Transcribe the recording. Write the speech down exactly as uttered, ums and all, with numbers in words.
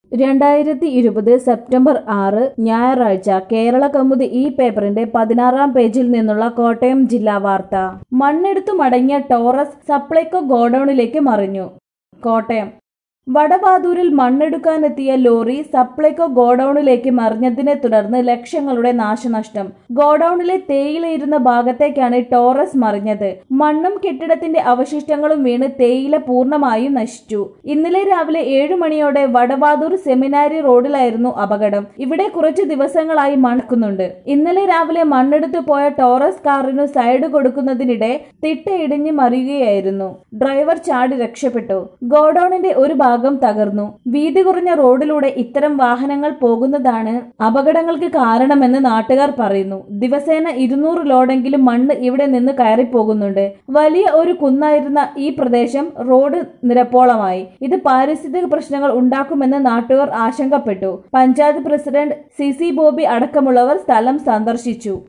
രണ്ടായിരത്തി ഇരുപത് സെപ്റ്റംബർ ആറ് ഞായറാഴ്ച കേരള കൗമുദി ഈ പേപ്പറിന്റെ പതിനാറാം പേജിൽ നിന്നുള്ള കോട്ടയം ജില്ലാ വാർത്ത. മണ്ണെടുത്തു മടങ്ങിയ ടോറസ് സപ്ലൈകോ ഗോഡൌണിലേക്ക് മറിഞ്ഞു. കോട്ടയം വടവാതൂരിൽ മണ്ണെടുക്കാനെത്തിയ ലോറി സപ്ലൈകോ ഗോഡൌണിലേക്ക് മറിഞ്ഞതിനെ തുടർന്ന് ലക്ഷങ്ങളുടെ നാശനഷ്ടം. ഗോഡൌണിലെ തേയിലയിരുന്ന ഭാഗത്തേക്കാണ് ടോറസ് മറിഞ്ഞത്. മണ്ണും കെട്ടിടത്തിന്റെ അവശിഷ്ടങ്ങളും വീണ് തേയില പൂർണ്ണമായും നശിച്ചു. ഇന്നലെ രാവിലെ ഏഴു മണിയോടെ വടവാതൂർ സെമിനാരി റോഡിലായിരുന്നു അപകടം. ഇവിടെ കുറച്ചു ദിവസങ്ങളായി മണ്ണുണ്ട്. ഇന്നലെ രാവിലെ മണ്ണെടുത്തു പോയ ടോറസ് കാറിനു സൈഡ് കൊടുക്കുന്നതിനിടെ തിട്ടയിടിഞ്ഞ് മറിയുകയായിരുന്നു. ഡ്രൈവർ ചാടി രക്ഷപ്പെട്ടു. ഗോഡൌണിന്റെ ഒരു ഭാഗം തകർന്നു. വീതി കുറഞ്ഞ റോഡിലൂടെ ഇത്തരം വാഹനങ്ങൾ പോകുന്നതാണ് അപകടങ്ങൾക്ക് കാരണമെന്ന് നാട്ടുകാർ പറയുന്നു. ദിവസേന ഇരുന്നൂറ് ലോഡെങ്കിലും മണ്ണ് ഇവിടെ നിന്ന് കയറിപ്പോകുന്നുണ്ട്. വലിയ ഒരു കുന്നായിരുന്ന ഈ പ്രദേശം റോഡ് നിരപ്പോളമായി. ഇത് പാരിസ്ഥിതിക പ്രശ്നങ്ങൾ ഉണ്ടാക്കുമെന്ന് നാട്ടുകാർ ആശങ്കപ്പെട്ടു. Panchayat president C C Bobby അടക്കമുള്ളവർ സ്ഥലം സന്ദർശിച്ചു.